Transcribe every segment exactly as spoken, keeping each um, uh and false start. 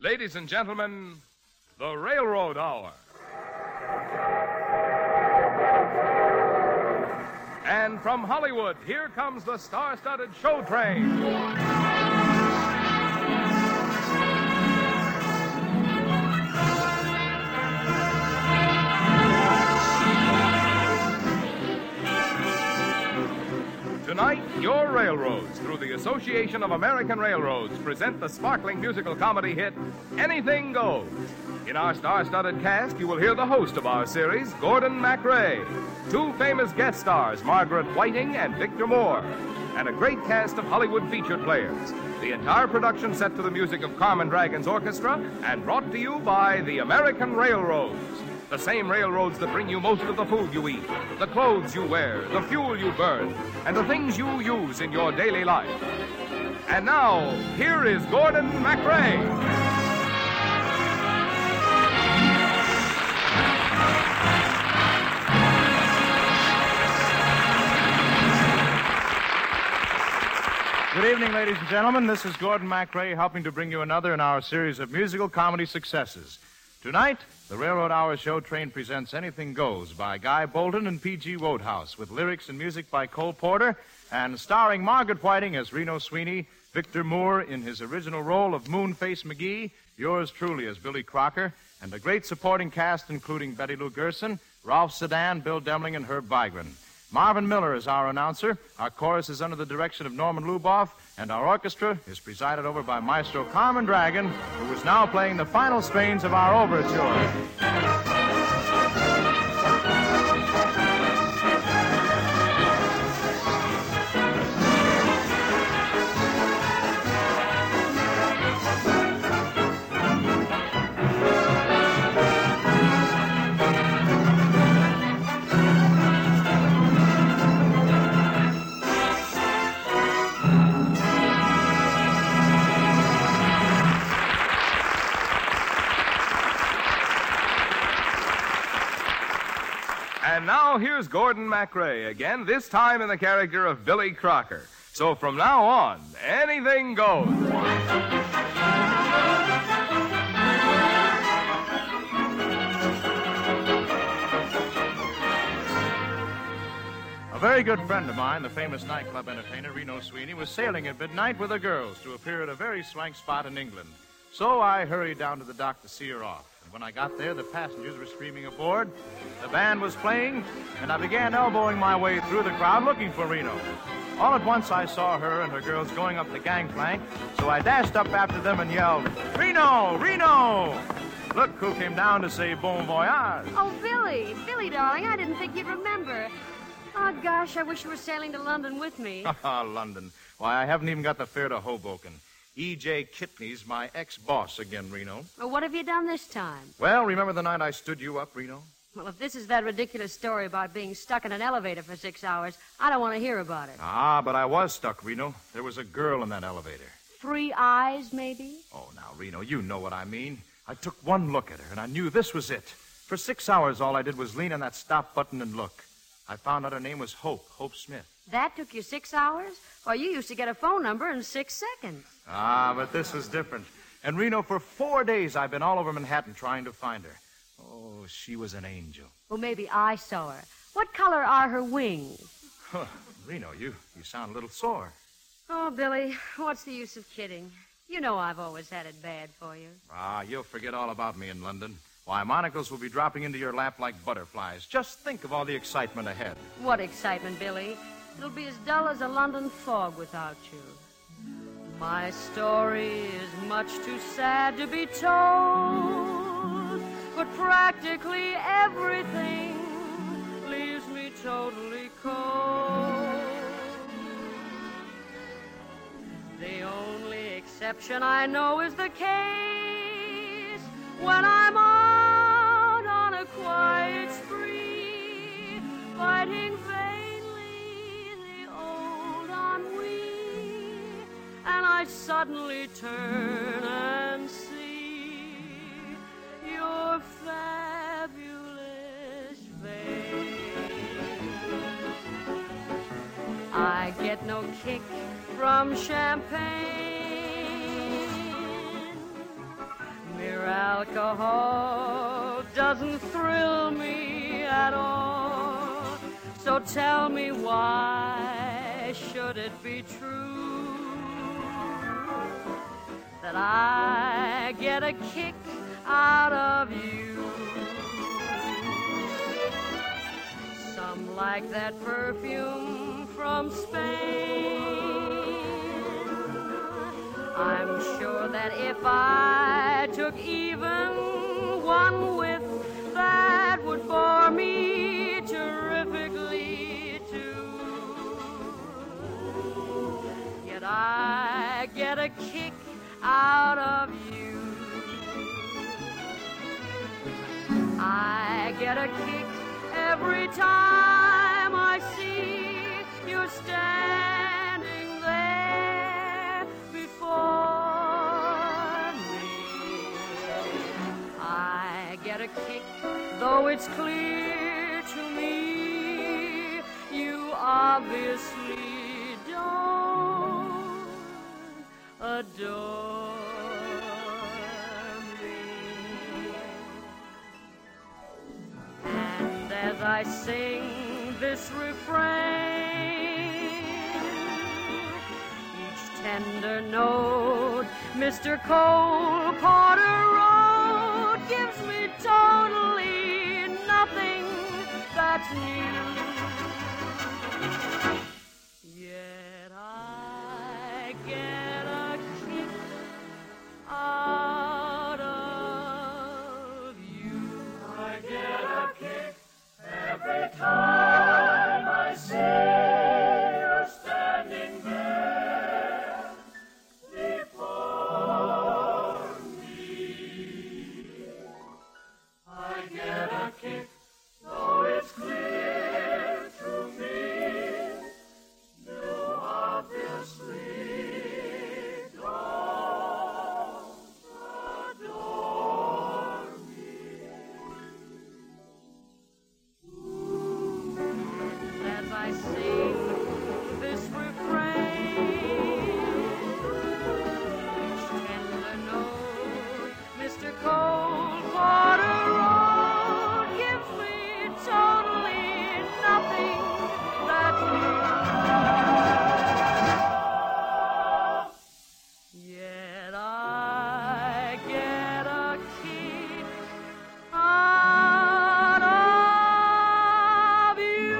Ladies and gentlemen, the Railroad Hour. And from Hollywood, here comes the star-studded show train. Tonight, your railroads, through the Association of American Railroads, present the sparkling musical comedy hit, Anything Goes. In our star-studded cast, you will hear the host of our series, Gordon MacRae, two famous guest stars, Margaret Whiting and Victor Moore, and a great cast of Hollywood featured players. The entire production set to the music of Carmen Dragon's orchestra and brought to you by the American Railroads. The same railroads that bring you most of the food you eat, the clothes you wear, the fuel you burn, and the things you use in your daily life. And now, here is Gordon MacRae. Good evening, ladies and gentlemen. This is Gordon MacRae helping to bring you another in our series of musical comedy successes. Tonight, the Railroad Hour show train presents Anything Goes by Guy Bolton and P G Wodehouse, with lyrics and music by Cole Porter, and starring Margaret Whiting as Reno Sweeney, Victor Moore in his original role of Moonface McGee, yours truly as Billy Crocker, and a great supporting cast including Betty Lou Gerson, Ralph Sedan, Bill Demling, and Herb Vigran. Marvin Miller is our announcer. Our chorus is under the direction of Norman Luboff, and our orchestra is presided over by Maestro Carmen Dragon, who is now playing the final strains of our overture. And now here's Gordon MacRae again, this time in the character of Billy Crocker. So from now on, anything goes. A very good friend of mine, the famous nightclub entertainer Reno Sweeney, was sailing at midnight with the girls to appear at a very swank spot in England. So I hurried down to the dock to see her off. And when I got there, the passengers were streaming aboard, the band was playing, and I began elbowing my way through the crowd looking for Reno. All at once I saw her and her girls going up the gangplank, so I dashed up after them and yelled, "Reno! Reno!" Look who came down to say bon voyage. Oh, Billy. Billy, darling, I didn't think you'd remember. Oh, gosh, I wish you were sailing to London with me. Ah, London. Why, I haven't even got the fare to Hoboken. E J. Kitney's my ex-boss again, Reno. Well, what have you done this time? Well, remember the night I stood you up, Reno? Well, if this is that ridiculous story about being stuck in an elevator for six hours, I don't want to hear about it. Ah, but I was stuck, Reno. There was a girl in that elevator. Three eyes, maybe? Oh, now, Reno, you know what I mean. I took one look at her, and I knew this was it. For six hours, all I did was lean on that stop button and look. I found out her name was Hope, Hope Smith. That took you six hours? Well, you used to get a phone number in six seconds. Ah, but this is different. And, Reno, for four days I've been all over Manhattan trying to find her. Oh, she was an angel. Well, maybe I saw her. What color are her wings? Huh, Reno, you, you sound a little sore. Oh, Billy, what's the use of kidding? You know I've always had it bad for you. Ah, you'll forget all about me in London. Why, monocles will be dropping into your lap like butterflies. Just think of all the excitement ahead. What excitement, Billy? It'll be as dull as a London fog without you. My story is much too sad to be told, but practically everything leaves me totally cold. The only exception I know is the case when I'm out on a quiet spree, fighting vainly the old ennui, and I suddenly turn and see your fabulous face. I get no kick from champagne, Alcohol doesn't thrill me at all. So tell me, why should it be true that I get a kick out of you? Some like that perfume from Spain. I'm sure that if I took even one whiff, that would bore me terrifically too. Yet I get a kick out of you. I get a kick every time I see you standing there before me. I get a kick, though it's clear to me you obviously don't adore me. And as I sing this refrain, each tender note Mister Cole Porter wrote gives me totally nothing that's new. Yet I get a kick out of you. I get a kick every time I see you're standing there before me. I get a kick, though it's clear to me you obviously don't adore me. As I sing this refrain, each tender note Mister Cole Porter wrote gives me totally nothing that's new. Yet I get a kick out of you.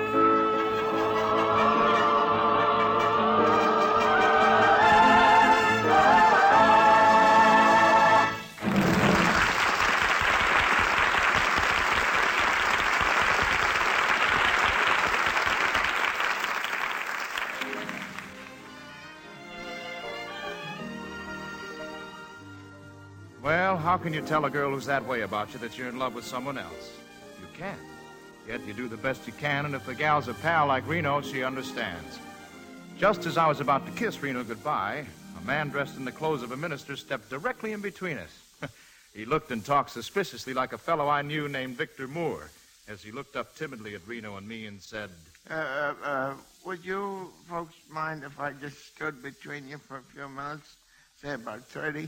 Well, how can you tell a girl who's that way about you that you're in love with someone else? You can't. Yet you do the best you can, and if the gal's a pal like Reno, she understands. Just as I was about to kiss Reno goodbye, a man dressed in the clothes of a minister stepped directly in between us. He looked and talked suspiciously like a fellow I knew named Victor Moore, as he looked up timidly at Reno and me and said, Uh, uh, uh, would you folks mind if I just stood between you for a few minutes? Say about thirty?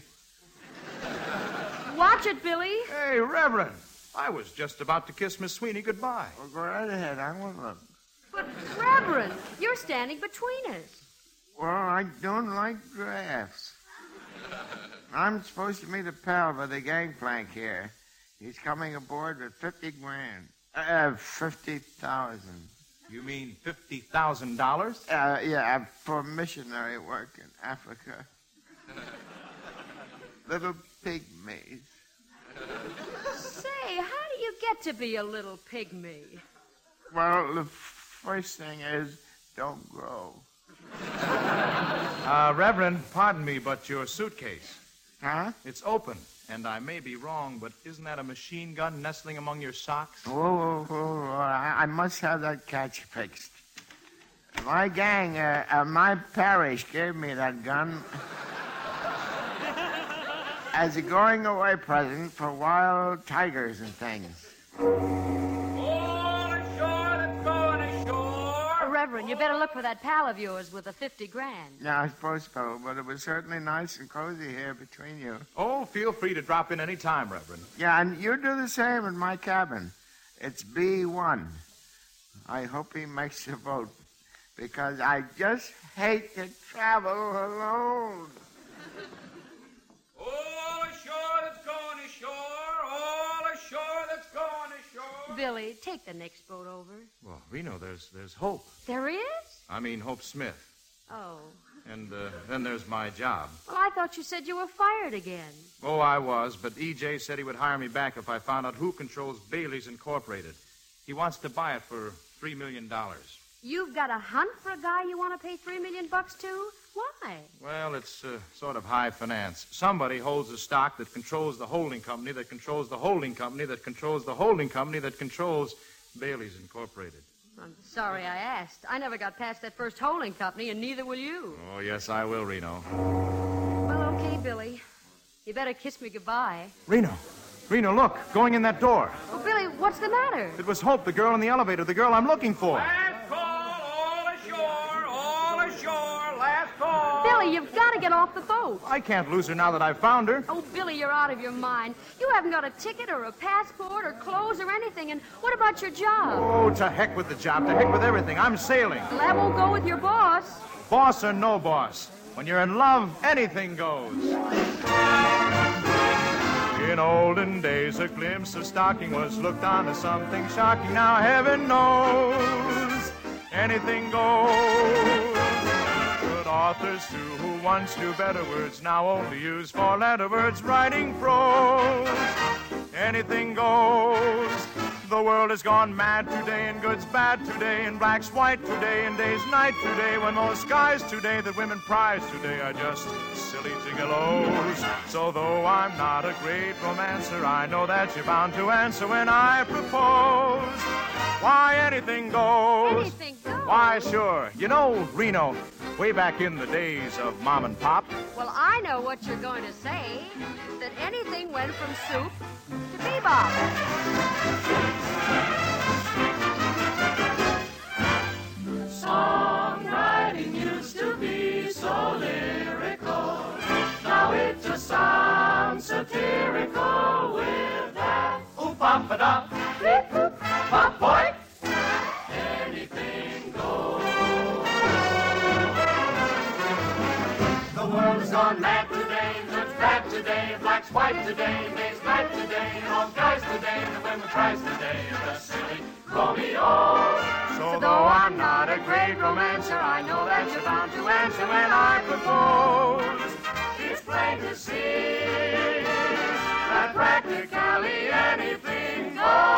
Watch it, Billy. "Hey, Reverend, I was just about to kiss Miss Sweeney goodbye." Well, go right ahead. I won't look. But, Reverend, you're standing between us. Well, I don't like drafts. I'm supposed to meet a pal by the gangplank here. He's coming aboard with fifty grand. Uh, fifty thousand. You mean fifty thousand dollars? Uh, yeah, for missionary work in Africa. Little pygmies. Say, how do you get to be a little pygmy? Well, the first thing is, don't grow. Uh, Reverend, pardon me, but your suitcase, Huh? it's open. And I may be wrong, but isn't that a machine gun nestling among your socks? Whoa, whoa, whoa, whoa. I, I must have that catch fixed. My gang, uh, uh, my parish gave me that gun as a going-away present for wild tigers and things. Uh, Reverend, you better look for that pal of yours with the fifty grand. Yeah, I suppose so, but it was certainly nice and cozy here between you. Oh, feel free to drop in any time, Reverend. Yeah, and you do the same in my cabin. It's B one. I hope he makes the vote, because I just hate to travel alone. All ashore that's going ashore, all ashore that's going ashore. Billy, take the next boat over. Well, Reno, there's there's Hope. There is? I mean, Hope Smith. Oh. And uh, then there's my job. Well, I thought you said you were fired again. Oh, I was, but E J said he would hire me back if I found out who controls Bailey's Incorporated. He wants to buy it for three million dollars. You've got a hunt for a guy you want to pay three million bucks to? Why? Well, it's uh, sort of high finance. Somebody holds the stock that controls the holding company, that controls the holding company, that controls the holding company, that controls Bailey's Incorporated. I'm sorry I asked. I never got past that first holding company, and neither will you. Oh, yes, I will, Reno. Well, okay, Billy. You better kiss me goodbye. Reno. Reno, look, going in that door. Oh, Billy, what's the matter? It was Hope, the girl in the elevator, the girl I'm looking for. Last call, all ashore, all ashore, last call. Billy, you've got to get off the boat. I can't lose her now that I've found her. Oh, Billy, you're out of your mind. You haven't got a ticket or a passport or clothes or anything. And what about your job? Oh, to heck with the job, to heck with everything. I'm sailing. Well, that won't go with your boss. Boss or no boss, when you're in love, anything goes. In olden days, a glimpse of stocking was looked on as something shocking. Now heaven knows anything goes. Good authors, too, who once knew better words, now only use four-letter words, writing prose. Anything goes. The world has gone mad today, and good's bad today, and black's white today, and day's night today, when those guys today that women prize today are just silly gigolos. So though I'm not a great romancer, I know that you're bound to answer when I propose. Why, anything goes. Anything goes? Why, sure. You know, Reno, way back in the days of Mom and Pop. Well, I know what you're going to say. That anything went from soup to bebop. Songwriting used to be so lyrical. Now it just sounds satirical with that oop-pop-a-da, beep-boop-pop, boy. Anything goes. The world has gone mad today, good's bad today, black's white today, day's night today, all guys today, the women cries today, and the silly Romeo. So though I'm not a great romancer, I know that you're bound to answer when I propose. It's plain to see that practically anything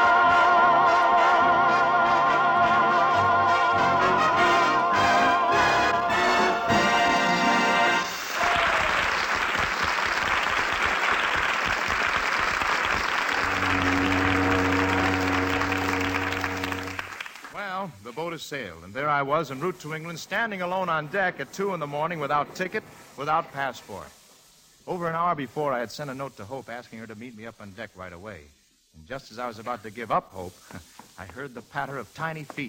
Well, the boat has sailed, and there I was en route to England, standing alone on deck at two in the morning without ticket, without passport. Over an hour before, I had sent a note to Hope asking her to meet me up on deck right away. And just as I was about to give up hope, I heard the patter of tiny feet.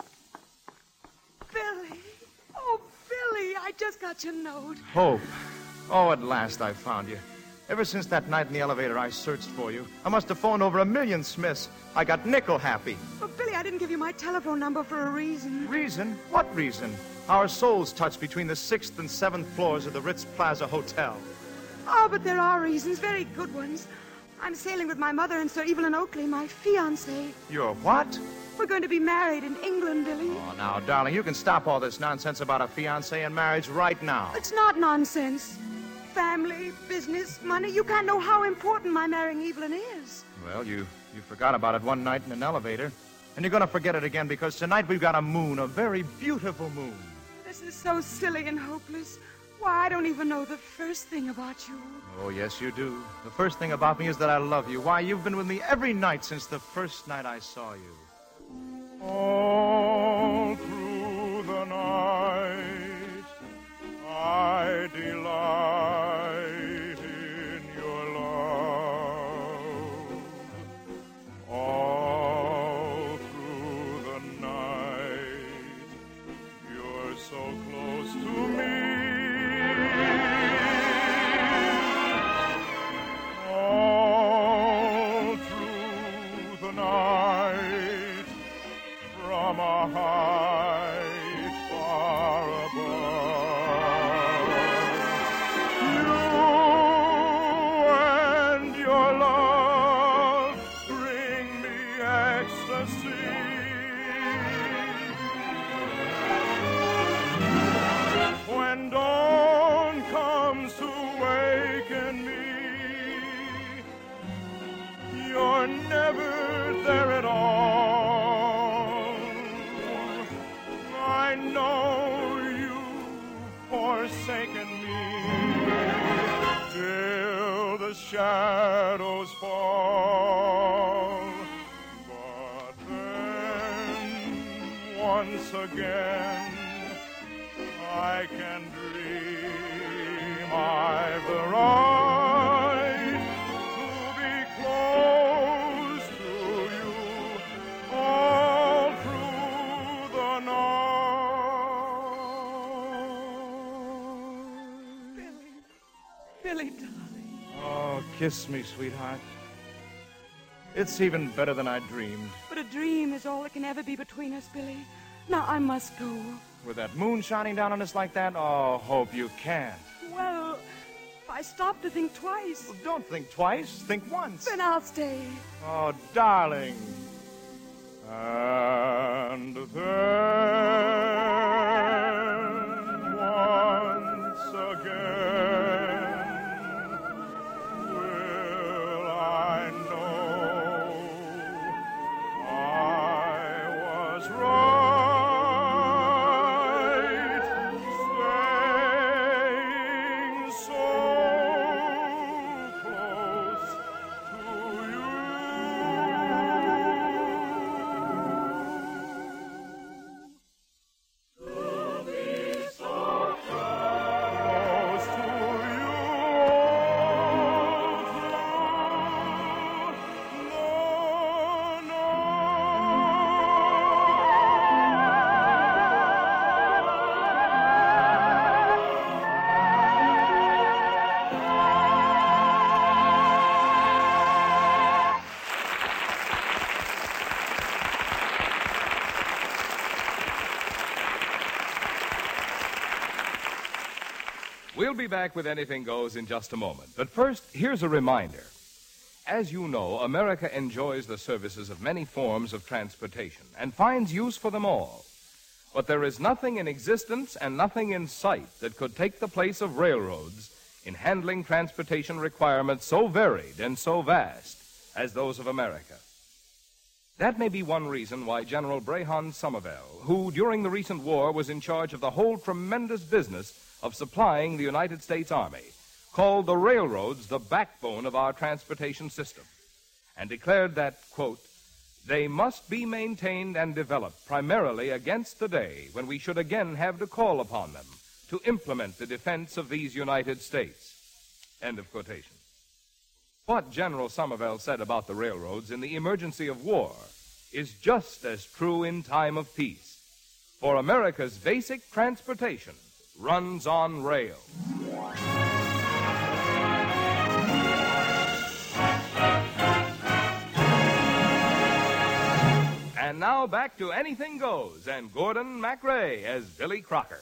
Billy. Oh, Billy, I just got your note. Hope. Oh, at last I found you. Ever since that night in the elevator, I searched for you. I must have phoned over a million Smiths. I got nickel happy. Oh, Billy, I didn't give you my telephone number for a reason. Reason? What reason? Our souls touch between the sixth and seventh floors of the Ritz Plaza Hotel. Oh, but there are reasons, very good ones. I'm sailing with my mother and Sir Evelyn Oakley, my fiancé. You're what? We're going to be married in England, Billy. Oh, now, darling, you can stop all this nonsense about a fiancé and marriage right now. It's not nonsense. Family, business, money. You can't know how important my marrying Evelyn is. Well, you, you forgot about it one night in an elevator. And you're going to forget it again because tonight we've got a moon, a very beautiful moon. This is so silly and hopeless. Why, I don't even know the first thing about you. Oh, yes, you do. The first thing about me is that I love you. Why, you've been with me every night since the first night I saw you. All through the night, I delight in your love. All through the night, were never there at all. I know you've forsaken me till the shadows fall. But then once again I can dream I've the right to be close to you all through the night. Billy. Billy, darling. Oh, kiss me, sweetheart. It's even better than I dreamed. But a dream is all that can ever be between us, Billy. Now I must go. With that moon shining down on us like that, oh, hope you can't. Well, if I stop to think twice, Well, don't think twice, think once. then I'll stay. Oh, darling. And then once again will I know I was right, staying so close to you. Close to you all through the We'll be back with Anything Goes in just a moment. But first, here's a reminder. As you know, America enjoys the services of many forms of transportation and finds use for them all. But there is nothing in existence and nothing in sight that could take the place of railroads in handling transportation requirements so varied and so vast as those of America. That may be one reason why General Brehon Somervell, who during the recent war was in charge of the whole tremendous business of supplying the United States Army, called the railroads the backbone of our transportation system, and declared that, quote, they must be maintained and developed primarily against the day when we should again have to call upon them to implement the defense of these United States, end of quotation. What General Somervell said about the railroads in the emergency of war is just as true in time of peace. For America's basic transportation runs on rails. And now back to Anything Goes and Gordon MacRae as Billy Crocker.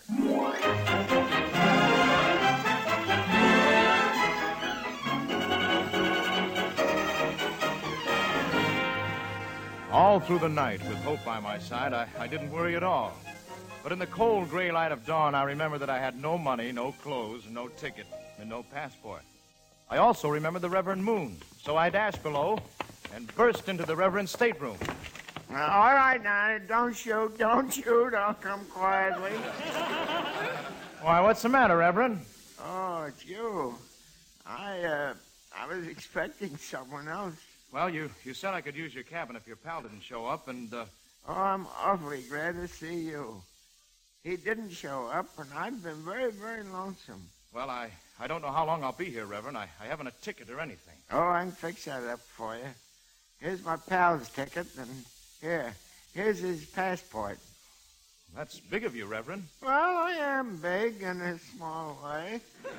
All through the night, with Hope by my side, I, I didn't worry at all. But in the cold gray light of dawn, I remember that I had no money, no clothes, no ticket, and no passport. I also remember the Reverend Moon, so I dashed below and burst into the Reverend's stateroom. Now, all right, now, don't shoot, don't shoot. I'll come quietly. Why, what's the matter, Reverend? Oh, it's you. I, uh, I was expecting someone else. Well, you, you said I could use your cabin if your pal didn't show up, and, uh... Oh, I'm awfully glad to see you. He didn't show up, and I've been very, very lonesome. Well, I, I don't know how long I'll be here, Reverend. I, I haven't a ticket or anything. Oh, I can fix that up for you. Here's my pal's ticket, and here, here's his passport. That's big of you, Reverend. Well, I am big in a small way.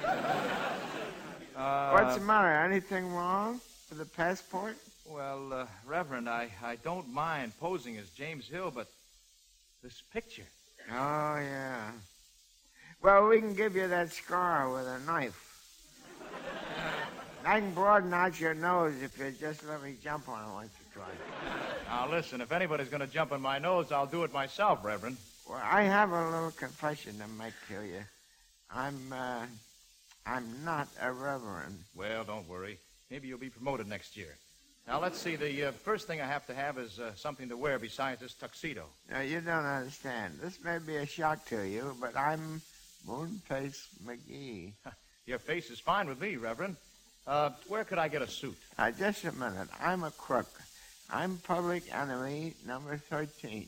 Uh, What's the matter? Anything wrong with the passport? Well, uh, Reverend, I, I don't mind posing as James Hill, but this picture... Oh, yeah. Well, we can give you that scar with a knife. I can broaden out your nose if you just let me jump on it once or twice. Now, listen, if anybody's going to jump on my nose, I'll do it myself, Reverend. Well, I have a little confession to make to you. I'm, uh, I'm not a reverend. Well, don't worry. Maybe you'll be promoted next year. Now, let's see. The uh, first thing I have to have is uh, something to wear besides this tuxedo. Now, you don't understand. This may be a shock to you, but I'm Moonface McGee. Your face is fine with me, Reverend. Uh, where could I get a suit? Now, just a minute. I'm a crook. I'm public enemy number thirteen.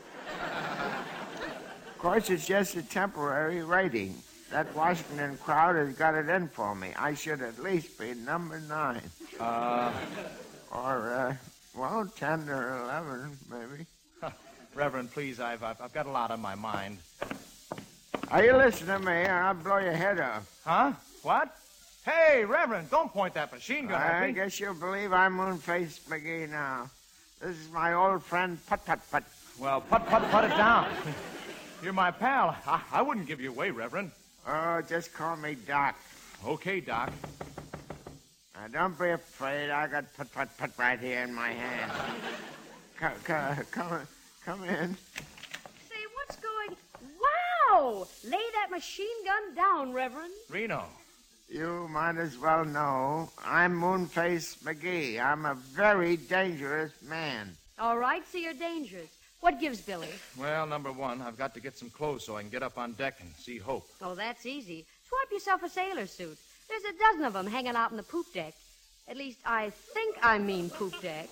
Of course, it's just a temporary rating. That Washington crowd has got it in for me. I should at least be number nine. Uh... Or, uh, well, ten or eleven, maybe. Reverend, please, I've, I've I've got a lot on my mind. Are you listening to me, or I'll blow your head off? Huh? What? Hey, Reverend, don't point that machine gun at I me. guess you'll believe I'm Moonface McGee now. This is my old friend Put Put Put. Well, put, put, put it down. You're my pal. I, I wouldn't give you away, Reverend. Oh, just call me Doc. Okay, Doc. Now, don't be afraid. I got Put Put Put right here in my hand. Come, come, come, come in. Say, what's going... Wow! Lay that machine gun down, Reverend. Reno. You might as well know I'm Moonface McGee. I'm a very dangerous man. All right, so you're dangerous. What gives, Billy? Well, number one, I've got to get some clothes so I can get up on deck and see Hope. Oh, that's easy. Swap yourself a sailor suit. There's a dozen of them hanging out on the poop deck. At least I think I mean poop deck.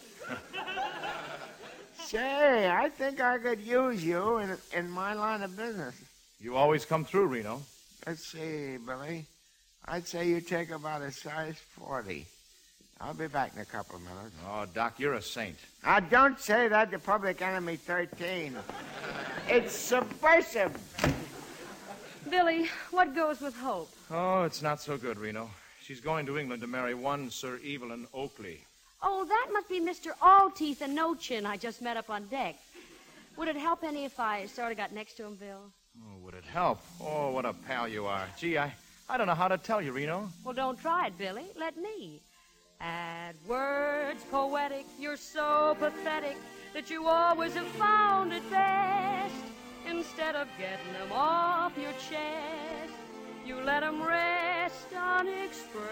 Say, I think I could use you in, in my line of business. You always come through, Reno. Let's see, Billy. I'd say you take about a size forty. I'll be back in a couple of minutes. Oh, Doc, you're a saint. Now, don't say that to Public Enemy thirteen. It's subversive. Billy, what goes with Hope? Oh, it's not so good, Reno. She's going to England to marry one Sir Evelyn Oakley. Oh, that must be Mister All-Teeth and No-Chin I just met up on deck. Would it help any if I sort of got next to him, Bill? Oh, would it help? Oh, what a pal you are. Gee, I, I don't know how to tell you, Reno. Well, don't try it, Billy. Let me. Add words poetic, you're so pathetic that you always have found it best. Instead of getting them off your chest, you let them rest unexpressed.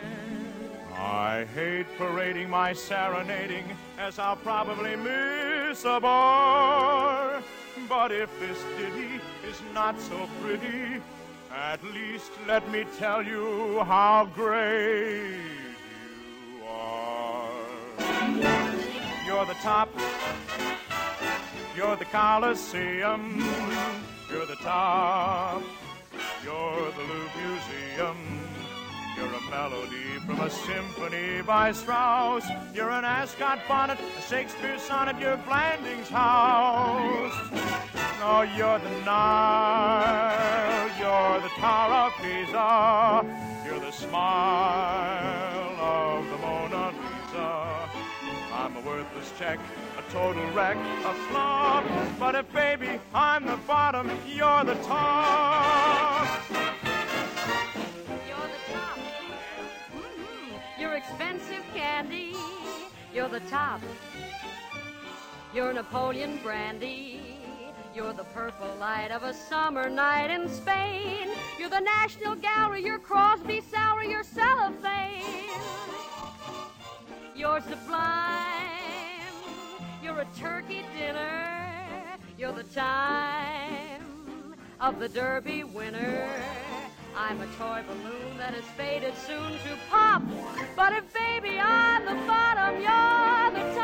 I hate parading my serenading, as I'll probably miss a bar. But if this ditty is not so pretty, at least let me tell you how great you are. You're the top. You're the Coliseum. You're the top. You're the Louvre Museum. You're a melody from a symphony by Strauss. You're an Ascot bonnet, a Shakespeare sonnet. You're Blanding's house. Oh, you're the Nile. You're the Tower of Pisa. You're the smile of the Mona Lisa. I'm a worthless check, a total wreck, a flop. But if, baby, I'm the bottom, you're the top. You're the top. Mm-hmm. You're expensive candy. You're the top. You're Napoleon brandy. You're the purple light of a summer night in Spain. You're the National Gallery. You're Crosby, Salary. You're cellophane. You're sublime. You're a turkey dinner. You're the time of the Derby winner. I'm a toy balloon that is fated soon to pop. But if, baby, I'm the bottom, you're the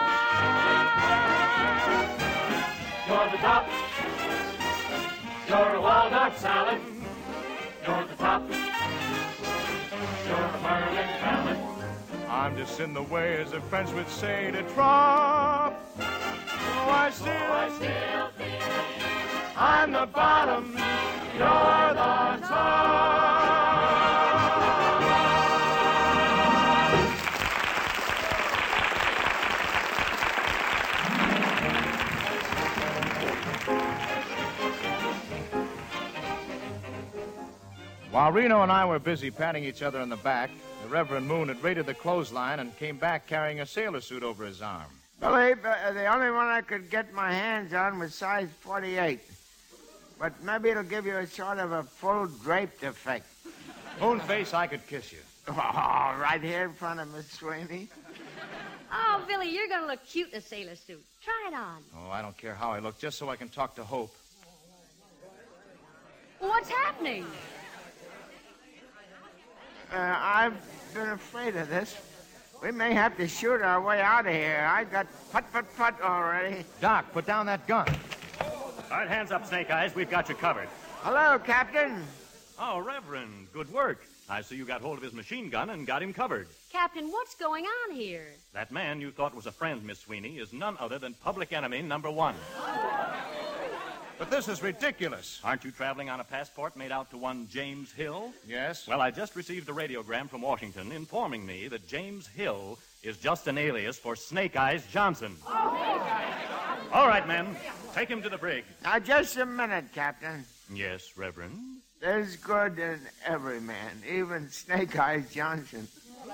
top. You're the top. You're a walnut salad. You're the top. You're a Merlin palate. I'm just in the way, as the French would say, to drop. Oh, I still, Oh, I still feel I'm the bottom, you're the top. While Reno and I were busy patting each other on the back, the Reverend Moon had raided the clothesline and came back carrying a sailor suit over his arm. Billy, uh, the only one I could get my hands on was size forty-eight. But maybe it'll give you a sort of a full draped effect. Moonface, I could kiss you. Oh, right here in front of Miss Sweeney. Oh, Billy, you're going to look cute in a sailor suit. Try it on. Oh, I don't care how I look, just so I can talk to Hope. What's happening? Uh, I've been afraid of this. We may have to shoot our way out of here. I got put, put, put already. Doc, put down that gun. All right, hands up, Snake Eyes. We've got you covered. Hello, Captain. Oh, Reverend, good work. I see you got hold of his machine gun and got him covered. Captain, what's going on here? That man you thought was a friend, Miss Sweeney, is none other than public enemy number one. But this is ridiculous. Aren't you traveling on a passport made out to one James Hill? Yes? Well, I just received a radiogram from Washington informing me that James Hill is just an alias for Snake Eyes Johnson. All right, men, take him to the brig. Now, just a minute, Captain. Yes, Reverend? There's good in every man, even Snake Eyes Johnson.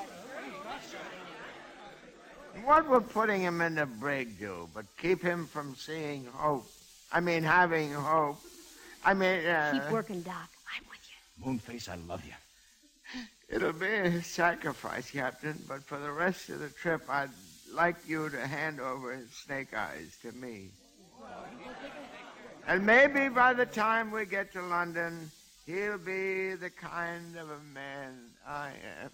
What would putting him in the brig do but keep him from seeing hope? I mean, having hope. I mean, uh... Keep working, Doc. I'm with you. Moonface, I love you. It'll be a sacrifice, Captain, but for the rest of the trip, I'd like you to hand over Snake Eyes to me. And maybe by the time we get to London, he'll be the kind of a man I am.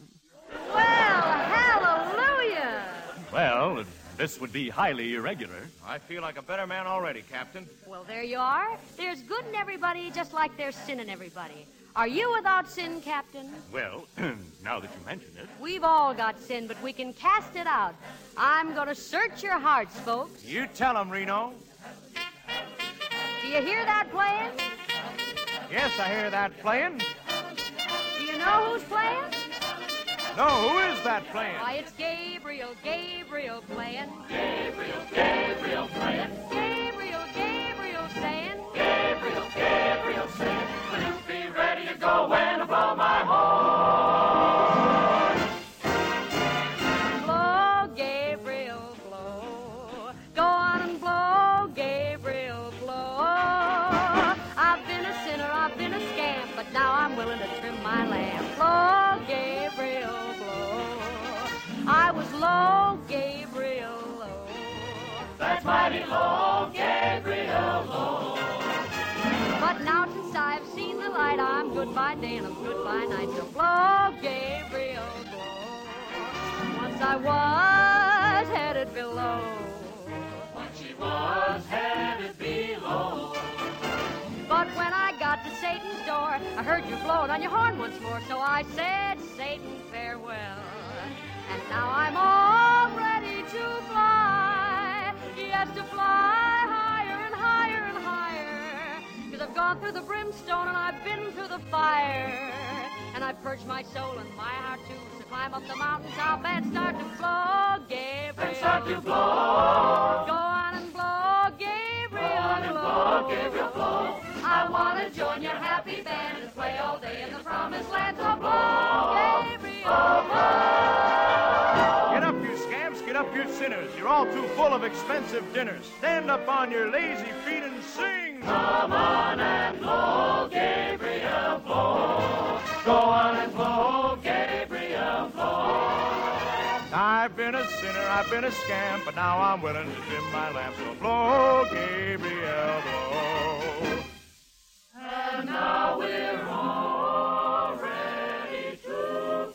Well, hallelujah! Well, this would be highly irregular. I feel like a better man already, Captain. Well, there you are. There's good in everybody, just like there's sin in everybody. Are you without sin, Captain? Well, now that you mention it. We've all got sin, but we can cast it out. I'm going to search your hearts, folks. You tell him, Reno. Do you hear that playing? Yes, I hear that playing. Do you know who's playing? No, who is that playing? Why, it's Gabriel, Gabriel playing. Gabriel, Gabriel playing. Gabriel, Gabriel saying. Gabriel, Gabriel saying. Please be ready to go when I blow my horn. Blow, Gabriel, blow. Go on and blow, Gabriel, blow. I've been a sinner, I've been a scamp, but now I'm willing to trim my lamp. Blow, Gabriel, blow. I was low, Gabriel, low. That's mighty low, Gabriel, low. But now since I've seen the light, I'm good by day and I'm good by night. So blow, Gabriel, blow. Once I was headed below. Once she was headed below. But when I got to Satan's door, I heard you blowing on your horn once more. So I said, Satan, farewell. And now I'm all ready to fly. Yes, to fly higher and higher and higher. Because I've gone through the brimstone and I've been through the fire. And I've purged my soul and my heart too. So climb up the mountaintop and start to blow, Gabriel. And start to blow. Go on and blow, Gabriel. Go on and blow, Gabriel, blow. I want to join your happy band and play all day in the promised land. So blow, Gabriel, blow. Get up, you scamps. Get up, you sinners. You're all too full of expensive dinners. Stand up on your lazy feet and sing. Come on and blow, Gabriel, blow. Go on and blow, Gabriel, blow. I've been a sinner, I've been a scamp, but now I'm willing to dim my lamp. So blow, Gabriel, blow. And now we're all ready to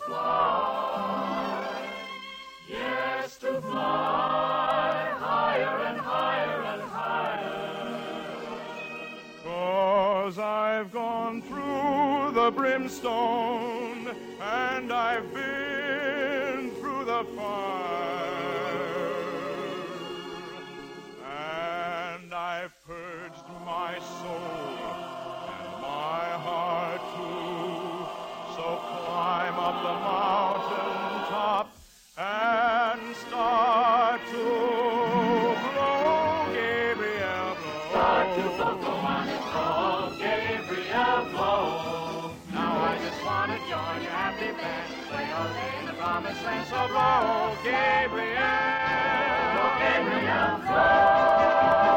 fly. Yes, to fly higher and higher and higher. 'Cause I've gone through the brimstone and I've been through the fire. And I've purged my soul and my heart too. So climb up the mountain top and start to blow, Gabriel, blow. Start to blow, go on and blow, Gabriel, blow. Now I just want to join your happy band, play all day in the promised land. So blow, Gabriel, Blow, Gabriel, blow.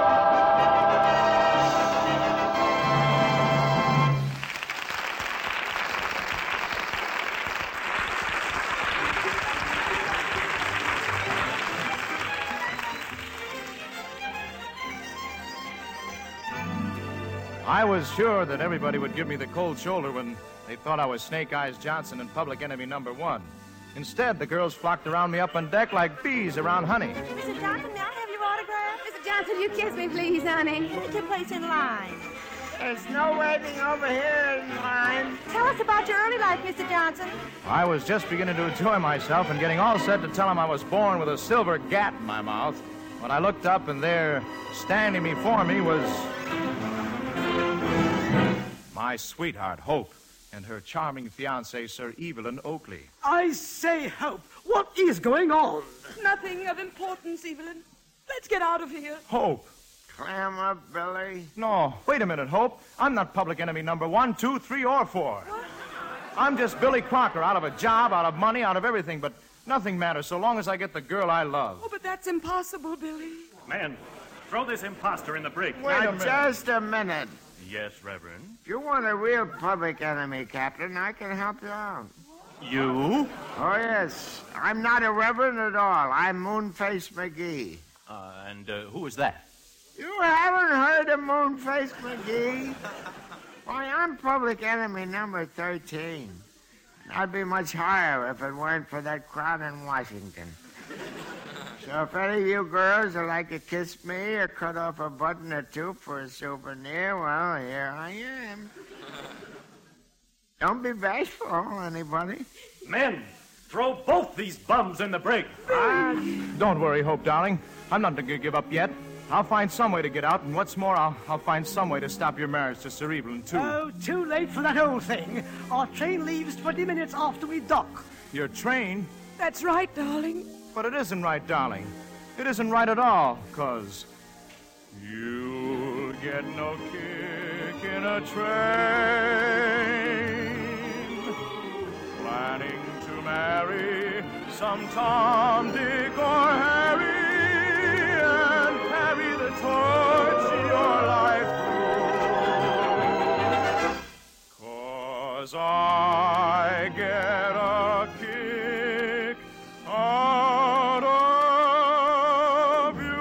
I was sure that everybody would give me the cold shoulder when they thought I was Snake Eyes Johnson and public enemy number one. Instead, the girls flocked around me up on deck like bees around honey. Mister Johnson, may I have your autograph? Mister Johnson, you kiss me, please, honey. Take your place in line. There's no waiting over here in line. Tell us about your early life, Mister Johnson. I was just beginning to enjoy myself and getting all set to tell him I was born with a silver gat in my mouth when I looked up and there, standing before me, was my sweetheart, Hope, and her charming fiancé, Sir Evelyn Oakley. I say, Hope, what is going on? Nothing of importance, Evelyn. Let's get out of here. Hope. Clam up, Billy. No, wait a minute, Hope. I'm not public enemy number one, two, three, or four. What? I'm just Billy Crocker, out of a job, out of money, out of everything, but nothing matters so long as I get the girl I love. Oh, but that's impossible, Billy. Men, throw this imposter in the brig. Wait a minute. Just a minute. Yes, Reverend. If you want a real public enemy, Captain, I can help you out. You? Oh, yes. I'm not a reverend at all. I'm Moonface McGee. Uh, and uh, who is that? You haven't heard of Moonface McGee? Why, I'm public enemy number thirteen. I'd be much higher if it weren't for that crowd in Washington. So if any of you girls would like to kiss me or cut off a button or two for a souvenir, well, here I am. Don't be bashful, anybody. Men, throw both these bums in the brig. Ah, don't worry, Hope, darling. I'm not going to give up yet. I'll find some way to get out, and what's more, I'll, I'll find some way to stop your marriage to Sir Evelyn, too. Oh, too late for that old thing. Our train leaves twenty minutes after we dock. Your train? That's right, darling. But it isn't right, darling. It isn't right at all, because you'll get no kick in a train planning to marry some Tom, Dick, or Harry and carry the torch your life through. 'Cause I get a kick out of you.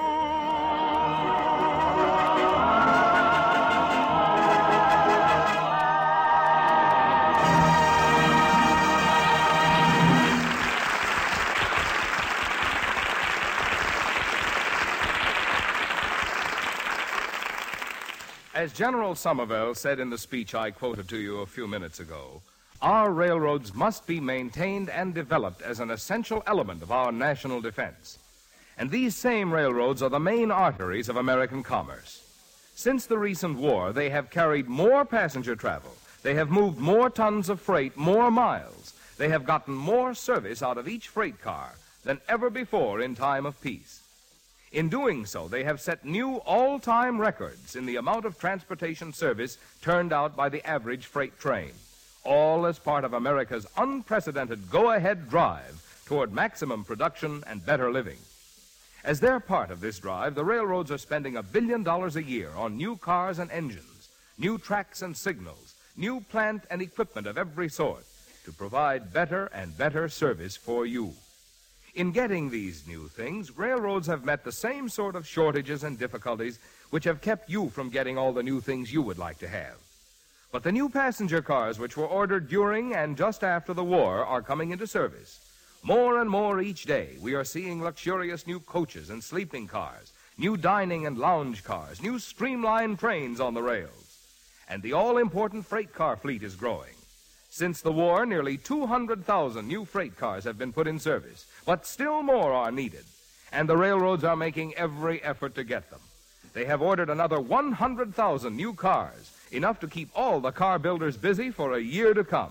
As General Somerville said in the speech I quoted to you a few minutes ago, our railroads must be maintained and developed as an essential element of our national defense. And these same railroads are the main arteries of American commerce. Since the recent war, they have carried more passenger travel. They have moved more tons of freight, more miles. They have gotten more service out of each freight car than ever before in time of peace. In doing so, they have set new all-time records in the amount of transportation service turned out by the average freight train, all as part of America's unprecedented go-ahead drive toward maximum production and better living. As their part of this drive, the railroads are spending a billion dollars a year on new cars and engines, new tracks and signals, new plant and equipment of every sort to provide better and better service for you. In getting these new things, railroads have met the same sort of shortages and difficulties which have kept you from getting all the new things you would like to have. But the new passenger cars which were ordered during and just after the war are coming into service. More and more each day, we are seeing luxurious new coaches and sleeping cars, new dining and lounge cars, new streamlined trains on the rails. And the all-important freight car fleet is growing. Since the war, nearly two hundred thousand new freight cars have been put in service, but still more are needed, and the railroads are making every effort to get them. They have ordered another one hundred thousand new cars, enough to keep all the car builders busy for a year to come.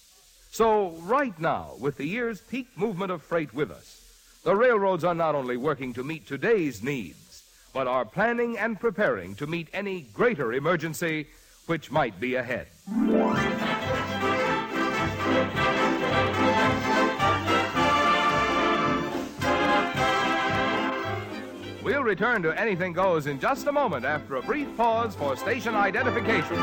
So right now, with the year's peak movement of freight with us, the railroads are not only working to meet today's needs, but are planning and preparing to meet any greater emergency which might be ahead. We'll return to Anything Goes in just a moment after a brief pause for station identification.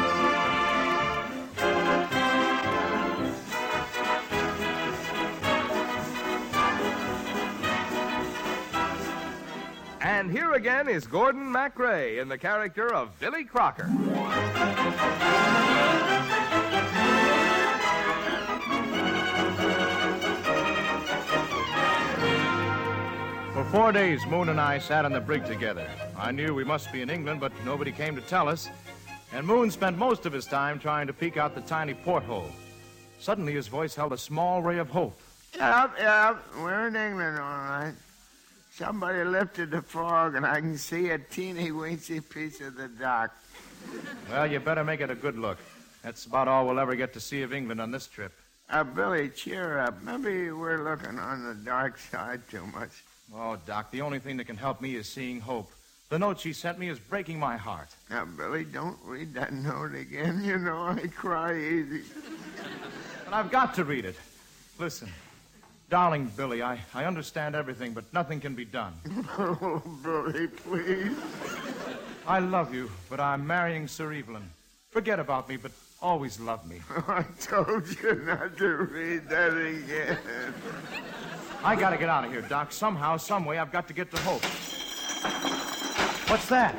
And here again is Gordon MacRae in the character of Billy Crocker. For four days, Moon and I sat on the brig together. I knew we must be in England, but nobody came to tell us. And Moon spent most of his time trying to peek out the tiny porthole. Suddenly, his voice held a small ray of hope. Yep, yep, we're in England, all right. Somebody lifted the fog, and I can see a teeny-weensy piece of the dock. Well, you better make it a good look. That's about all we'll ever get to see of England on this trip. Uh, Billy, cheer up. Maybe we're looking on the dark side too much. Oh, Doc, the only thing that can help me is seeing hope. The note she sent me is breaking my heart. Now, Billy, don't read that note again. You know I cry easy. But I've got to read it. Listen. Darling Billy, I, I understand everything, but nothing can be done. Oh, Billy, please. I love you, but I'm marrying Sir Evelyn. Forget about me, but always love me. I told you not to read that again. I gotta get out of here, Doc. Somehow, some way, I've got to get to Hope. What's that?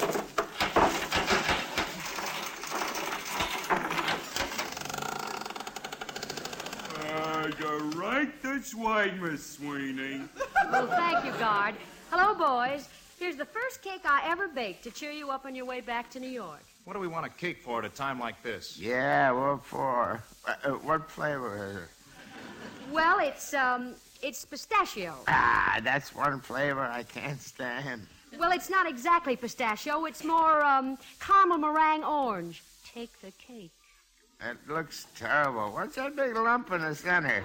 Uh, go right this way, Miss Sweeney. Well, thank you, guard. Hello, boys. Here's the first cake I ever baked to cheer you up on your way back to New York. What do we want a cake for at a time like this? Yeah, what for? Uh, what flavor is it? Well, it's, um, it's pistachio. Ah, that's one flavor I can't stand. Well, it's not exactly pistachio. It's more, um, caramel meringue orange. Take the cake. It looks terrible. What's that big lump in the center?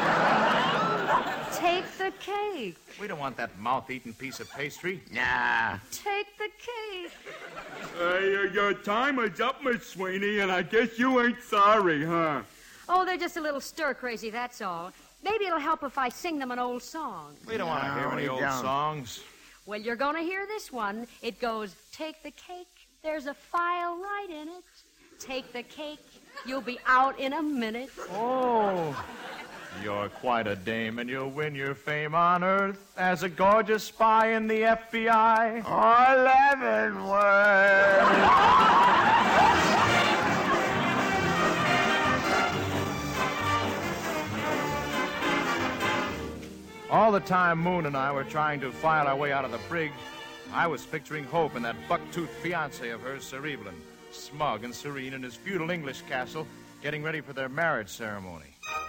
Take the cake. We don't want that mouth-eating piece of pastry. Nah. Take the cake. Uh, your, your time is up, Miss Sweeney, and I guess you ain't sorry, huh? Oh, they're just a little stir-crazy, that's all. Maybe it'll help if I sing them an old song. We don't want to hear any old don't. songs. Well, you're going to hear this one. It goes, take the cake, there's a file right in it. Take the cake, you'll be out in a minute. Oh, you're quite a dame, and you'll win your fame on Earth as a gorgeous spy in the F B I. Eleven words. All the time Moon and I were trying to file our way out of the brig, I was picturing Hope and that buck-toothed fiancé of hers, Sir Evelyn, smug and serene in his feudal English castle, getting ready for their marriage ceremony.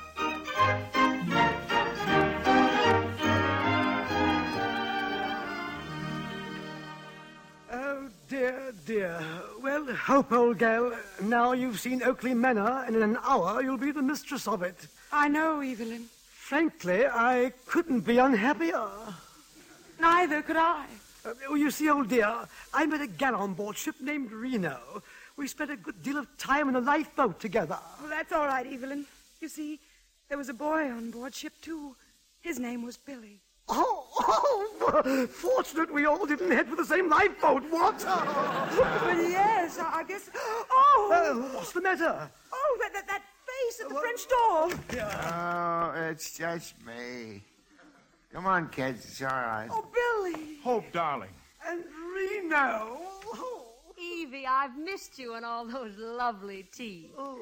Oh, dear, dear. Well, Hope, old gal, now you've seen Oakley Manor, and in an hour you'll be the mistress of it. I know, Evelyn. Frankly, I couldn't be unhappier. Neither could I. Uh, oh, you see, old dear, I met a gal on board ship named Reno. We spent a good deal of time in a lifeboat together. Well, that's all right, Evelyn. You see, there was a boy on board ship, too. His name was Billy. Oh, oh, fortunate we all didn't head for the same lifeboat, what? But yes, I I guess... Oh! Uh, what's the matter? Oh, that, that, that face at the French door. Oh, it's just me. Come on, kids, it's all right. Oh, Billy. Hope, darling. And Reno. Oh. Evie, I've missed you and all those lovely teas. Oh.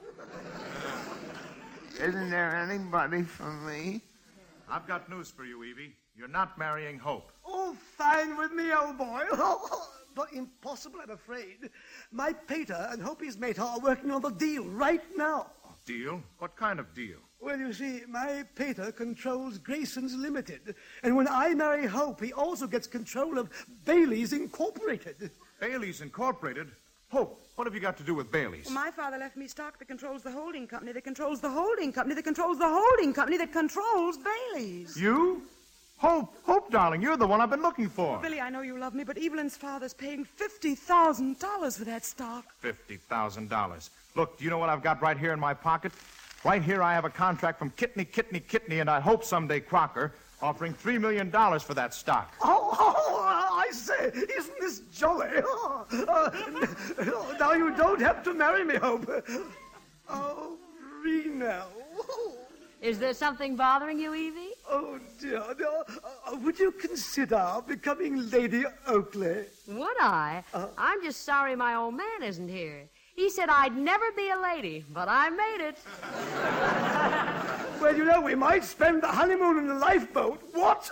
Isn't there anybody for me? I've got news for you, Evie. You're not marrying Hope. Oh, fine with me, old boy. But impossible, I'm afraid. My pater and Hope's mate are working on the deal right now. Deal? What kind of deal? Well, you see, my pater controls Grayson's Limited. And when I marry Hope, he also gets control of Bailey's Incorporated. Bailey's Incorporated? Hope, what have you got to do with Bailey's? Well, my father left me stock that controls the holding company that controls the holding company that controls the holding company that controls Bailey's. You? Hope, Hope, darling, you're the one I've been looking for. Billy, I know you love me, but Evelyn's father's paying fifty thousand dollars for that stock. fifty thousand dollars. Look, do you know what I've got right here in my pocket? Right here I have a contract from Kitney, Kitney, Kitney, and I hope someday Crocker, offering three million dollars for that stock. Oh, oh, I say, isn't this jolly? Oh, uh, now you don't have to marry me, Hope. Oh, Reno. Is there something bothering you, Evie? Oh, dear. Uh, would you consider becoming Lady Oakley? Would I? Uh, I'm just sorry my old man isn't here. He said I'd never be a lady, but I made it. Well, you know, we might spend the honeymoon in the lifeboat. What?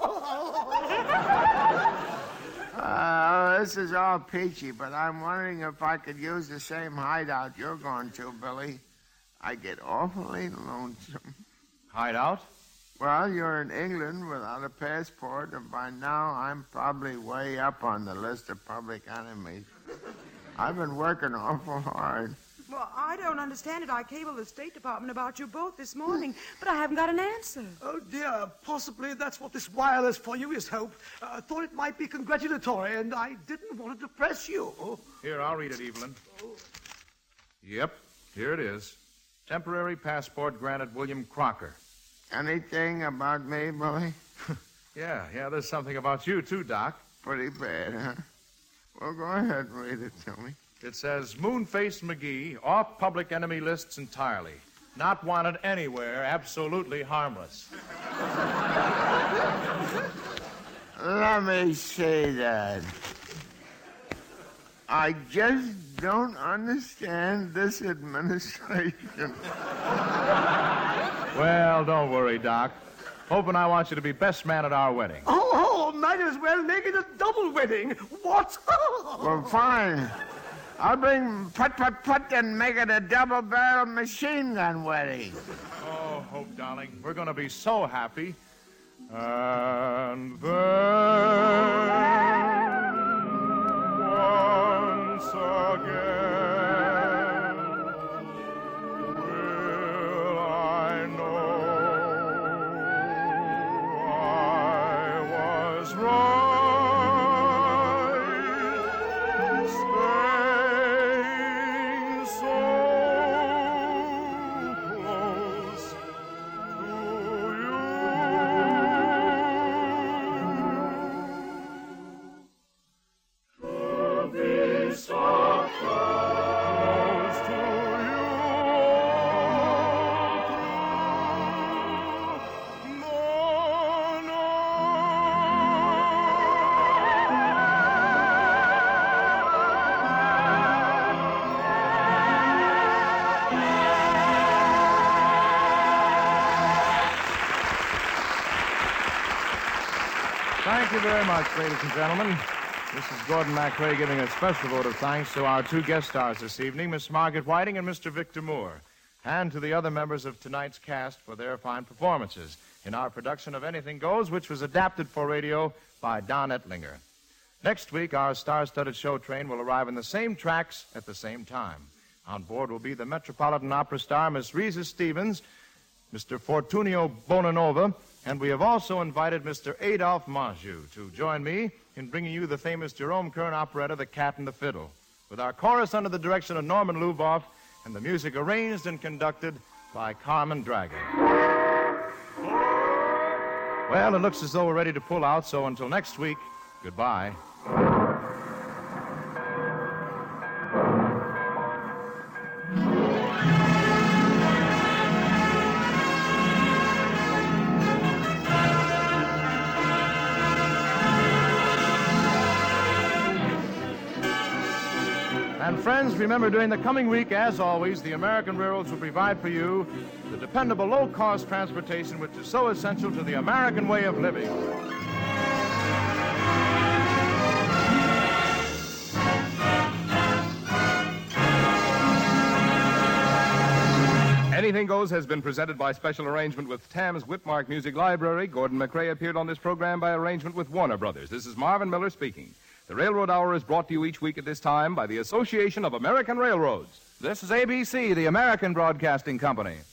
Uh, this is all peachy, but I'm wondering if I could use the same hideout you're going to, Billy. I get awfully lonesome. Hideout? Well, you're in England without a passport, and by now I'm probably way up on the list of public enemies. I've been working awful hard. Well, I don't understand it. I cabled the State Department about you both this morning, but I haven't got an answer. Oh, dear. Possibly that's what this wireless for you is, Hope. I uh, thought it might be congratulatory, and I didn't want to depress you. Here, I'll read it, Evelyn. Yep, here it is. Temporary passport granted William Crocker. Anything about me, Billy? yeah, yeah, there's something about you, too, Doc. Pretty bad, huh? Well, go ahead and read it to me. It says, Moonface McGee, off public enemy lists entirely. Not wanted anywhere, absolutely harmless. Let me say that. I just don't understand this administration. Well, don't worry, Doc. Hope and I want you to be best man at our wedding. Oh, oh, might as well make it a double wedding. What? Well, fine. I'll bring put, put, put, and make it a double-barrel machine gun wedding. Oh, Hope, darling, we're going to be so happy. And then, once again, will I know I was right. Thank you very much, ladies and gentlemen. This is Gordon MacRae giving a special vote of thanks to our two guest stars this evening, Miss Margaret Whiting and Mister Victor Moore, and to the other members of tonight's cast for their fine performances in our production of Anything Goes, which was adapted for radio by Don Ettlinger. Next week, our star-studded show train will arrive in the same tracks at the same time. On board will be the Metropolitan Opera star, Miss Risa Stevens, Mister Fortunio Bonanova, and we have also invited Mister Adolphe Manjou to join me in bringing you the famous Jerome Kern operetta, The Cat and the Fiddle, with our chorus under the direction of Norman Luboff and the music arranged and conducted by Carmen Drago. Well, it looks as though we're ready to pull out, so until next week, goodbye. And friends, remember, during the coming week, as always, the American Railroads will provide for you the dependable low-cost transportation which is so essential to the American way of living. Anything Goes has been presented by special arrangement with Tam's Whitmark Music Library. Gordon MacRae appeared on this program by arrangement with Warner Brothers. This is Marvin Miller speaking. The Railroad Hour is brought to you each week at this time by the Association of American Railroads. This is A B C, the American Broadcasting Company.